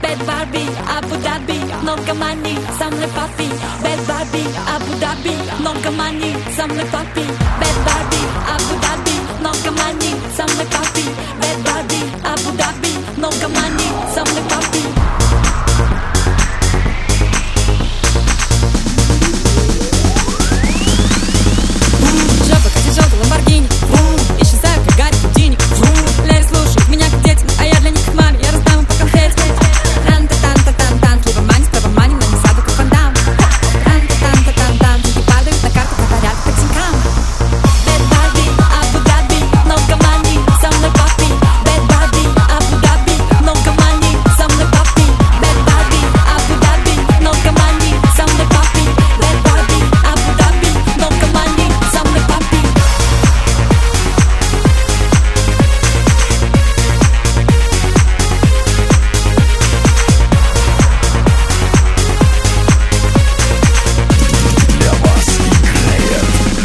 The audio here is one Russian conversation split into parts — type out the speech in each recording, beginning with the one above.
Bad Barbie, Abu Dhabi, много money, со мной папи. Bad Barbie, Abu Dhabi, много money, со мной папи. Bad Barbie, Abu Dhabi, много money, со мной папи. Bad Barbie, Abu Dhabi, много money, со мной папи. Жопа, как тяжелый Ламборгини, исчезаю, как Гарри Гудини. Лерри слушают меня как дети, а я для них как маме, я раздам им по конфете. Тан-та-тан-та-тан-тан, слева мани, справа мани, но не сяду, как Ван Дам. Тан-та-тан-та-тан-тан, деньги падают на карту, говорят по деньгам. Bad Barbie, Abu Dhabi, много money, со мной папи. Bad Barbie, Abu Dhabi, много money, со мной папи. Bad Barbie, Abu Dhabi, много money, со мной папи. Bad Barbie, Abu Dhabi, много money, со мной папи. Для вас играет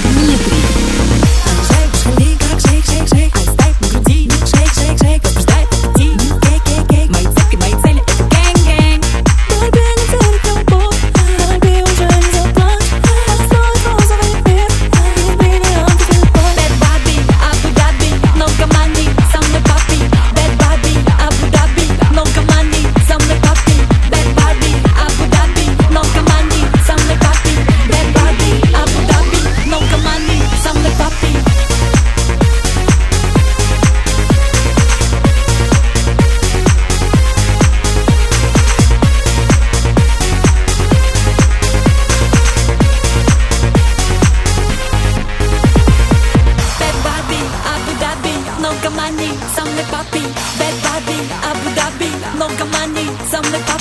Шейк, как шейк, айс тайп на груди. Шейк, возбуждает аппетит. Кейк, мои цепи, мои цели — это гэнг. Барби не ценит любовь, Барби уже не заплачь. Отстроить розовый мир, и бриллианты любовь. Bad Barbie, Abu Dhabi, много money, со мной папи. Bad Barbie, Abu Dhabi, много money, со мной папи. Bad Barbie, Abu Dhabi, много money, со мной папи. Bad Barbie, Abu Dhabi, много money, со мной папи. Bad Barbie, Abu Dhabi, много money, со мной папи. Bad Barbie, Abu Dhabi, много money, со мной папи.